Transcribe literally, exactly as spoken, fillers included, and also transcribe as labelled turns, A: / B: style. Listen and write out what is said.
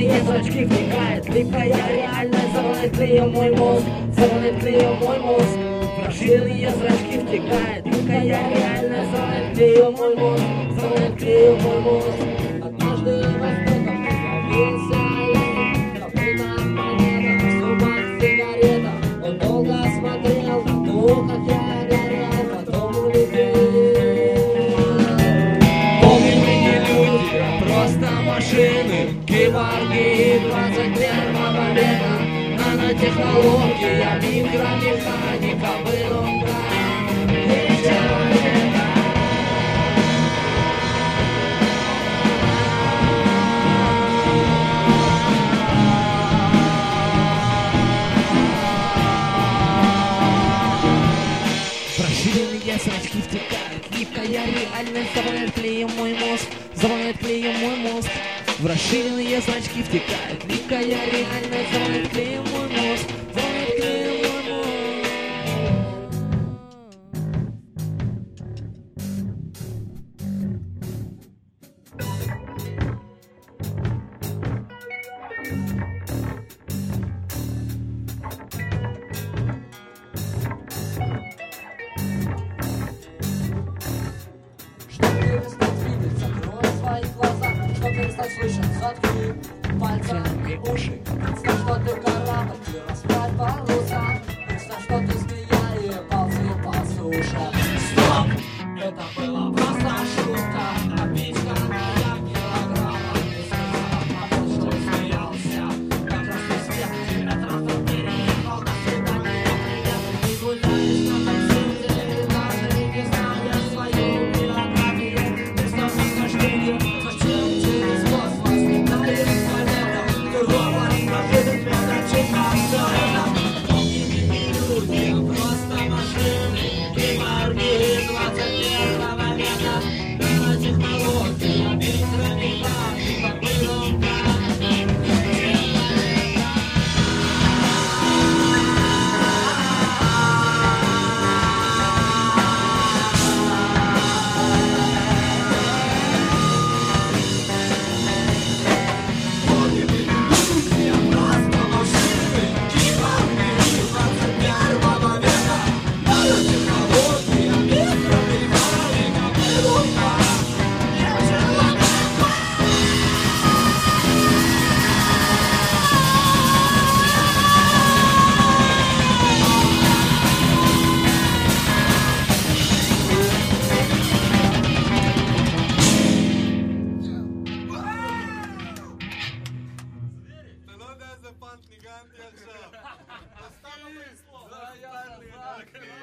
A: Ее зрачки втекает липкая реальность, заводит клеем мой мозг, заводит клеем мой мозг. Расширенные зрачки втекает липкая реальность, заводит клеем мой мозг, заводит клеем мой мозг. Однажды востоком появился олень, копыта монета, в зубах сигарета. Он долго смотрел на то, как я горел, потом улетел. Помню, мы не люди, а просто машины, киборги двадцать первого века. Нанотехнология, микромеханика, выдумка и человека. Расширенные зрачки втекают липкая реальность, заводит клеем мой мозг, заводит клеем мой мозг. В расширенные зрачки втекает липкая реальность, заводит клеем мой мозг, заводит клеем мой мозг. Чтобы перестать видеть, закрой свои глаза. Чтобы перестать слышать, заткни пальцами уши. Представь, что ты корабль, и расправь паруса. Представь, что ты змея и ползи по суше. Стоп! Это была просто шутка. Обидка моя килограмма. Не сказала, потому что смеялся. Как раз из всех метров переехал. До свидания, привет. Ты гуляешь на танцуете, даже не зная свою биографию. Место восхождения. Зачем через космос летаешь с планетом? Ты робот, пробежит медочек на все это. Помни, мы не люди, а просто машины. Киборги двадцать первого века. Нанотехнология, микромеханика, выдумка.
B: אתה לא יודע איזה פאנט ניגנתי עכשיו. סתם לא פריסלו. זה היה...